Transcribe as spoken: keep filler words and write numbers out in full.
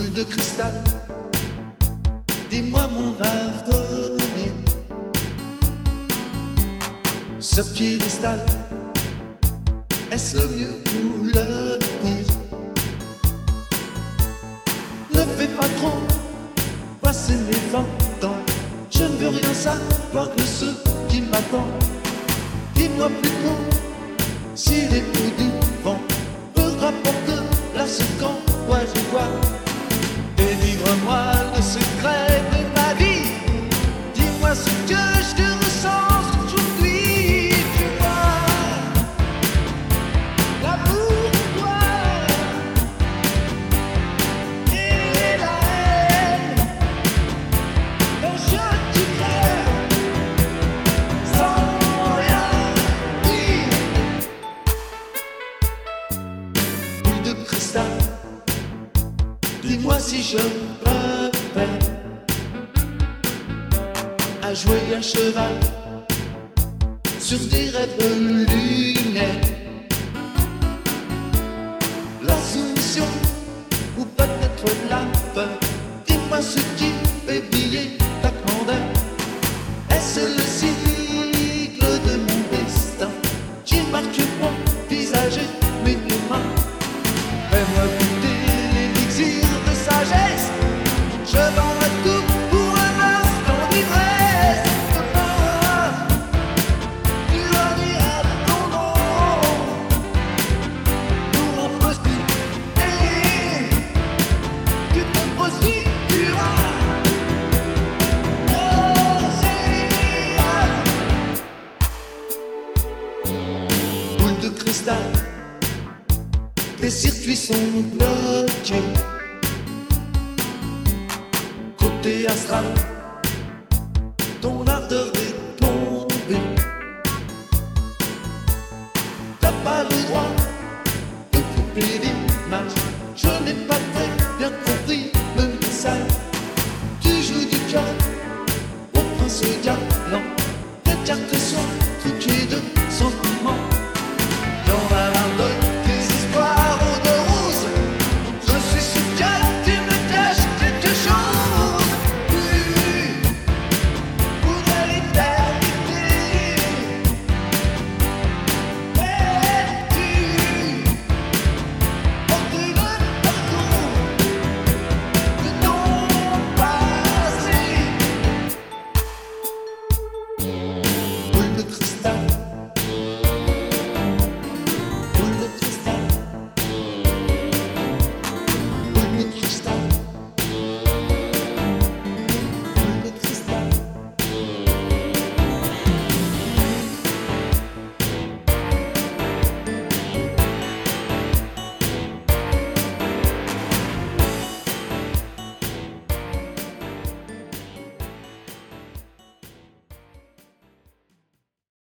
boule de cristal, dis-moi mon rêve donné. Ce piédestal, est-ce le mieux ou le pire? Ne fais pas trop passer mes vingt ans. Je ne veux rien savoir de ce qui m'attend. Dis-moi plutôt si les coups du vent me rapportent la seconde. Ouais, je vois. Délivre-moi le secret de ma vie. Dis-moi ce que je te ressens aujourd'hui. Tu vois, l'amour de toi et la haine dont je te crée sans rien dire. Boule de cristal, dis-moi si je rêvais à jouer un cheval sur des rêves lunaires. La soumission ou peut-être la peur. Dis-moi ce qui fait briller ta candeur. Est-ce le cycle de mon destin qui marque mon visage et mes mains? Fais-moi goûter l'élixir de sagesse. Je vendrai tout pour un instant d'ivresse. Demain, tu rediras ton nom pour un profit. Et tu te prostitueras. Boule de cristal, tes circuits sont bloqués. Côté astral, ton ardeur est tombée. T'as pas le droit de couper l'image. Je n'ai pas très bien compris